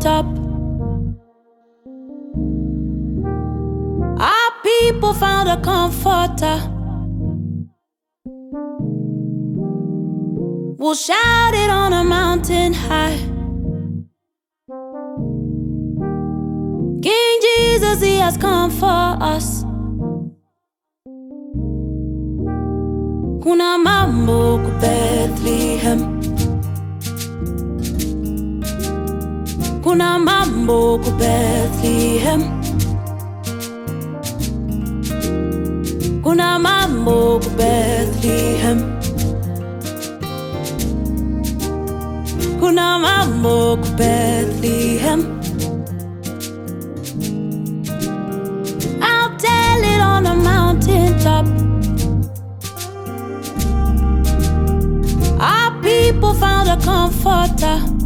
top. Our people found a comforter. We'll shout it on a mountain high. King Jesus, he has come for us. Kuna mambo ku Bethlehem. Kuna mambo ku Bethlehem. Kuna mambo ku Bethlehem. Kuna mambo ku Bethlehem. I'll tell it on a mountain top. Our people found a comforter.